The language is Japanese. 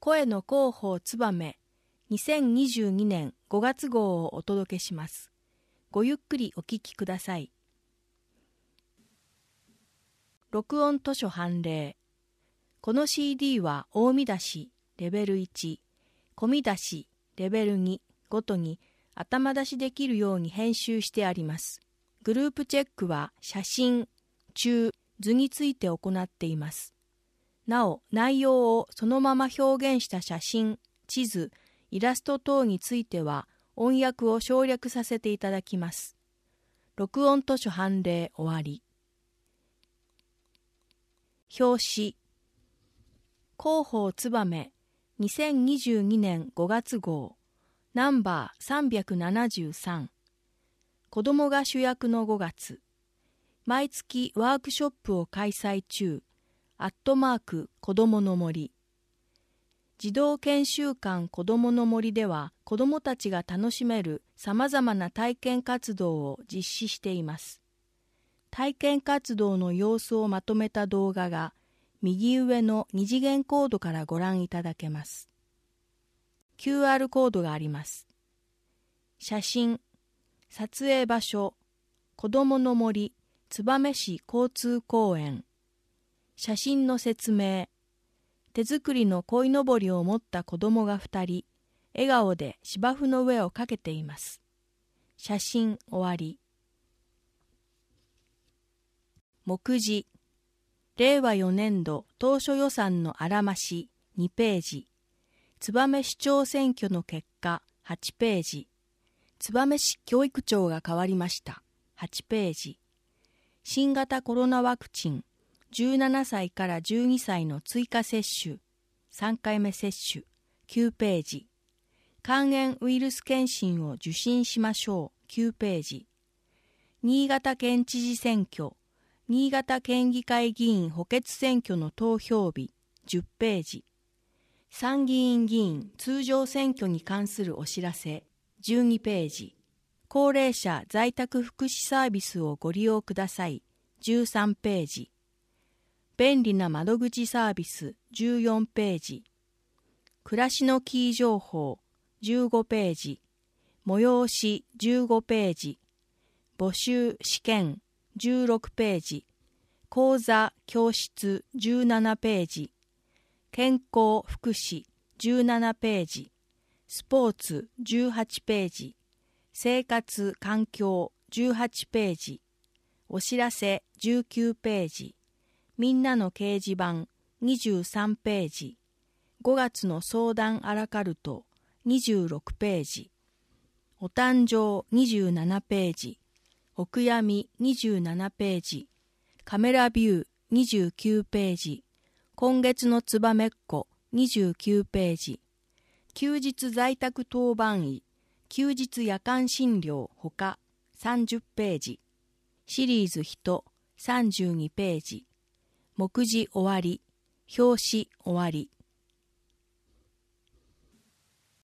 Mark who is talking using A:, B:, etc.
A: 声の広報つばめ2022年5月号をお届けします。ごゆっくりお聞きください。録音図書判例。この CD は大見出しレベル1、小見出しレベル2ごとに頭出しできるように編集してあります。グループチェックは写真、中、図について行っています。なお、内容をそのまま表現した写真、地図、イラスト等については音訳を省略させていただきます。録音図書判例終わり。表紙。広報つばめ2022年5月号ナンバー373。子どもが主役の5月。毎月ワークショップを開催中。子どもの森。児童研修館子どもの森では子どもたちが楽しめるさまざまな体験活動を実施しています。体験活動の様子をまとめた動画が右上の2次元コードからご覧いただけます。QR コードがあります。写真、撮影場所、子どもの森、燕市交通公園。写真の説明。手作りの鯉のぼりを持った子供が2人、笑顔で芝生の上をかけています。写真終わり。目次。令和4年度当初予算のあらまし2ページ。燕市長選挙の結果8ページ。燕市教育長が変わりました8ページ。新型コロナワクチン17歳から12歳の追加接種、3回目接種、9ページ。肝炎ウイルス検診を受診しましょう、9ページ。新潟県知事選挙、新潟県議会議員補欠選挙の投票日、10ページ。参議院議員通常選挙に関するお知らせ、12ページ。高齢者在宅福祉サービスをご利用ください、13ページ。便利な窓口サービス14ページ。暮らしのキー情報15ページ。催し15ページ。募集試験16ページ。講座教室17ページ。健康福祉17ページ。スポーツ18ページ。生活環境18ページ。お知らせ19ページ。みんなの掲示板23ページ。5月の相談アラカルト26ページ。お誕生27ページ。お悔やみ27ページ。カメラビュー29ページ。今月のつばめっこ29ページ。休日在宅当番医。休日夜間診療ほか30ページ。シリーズ人32ページ。目次終わり。表紙終わり。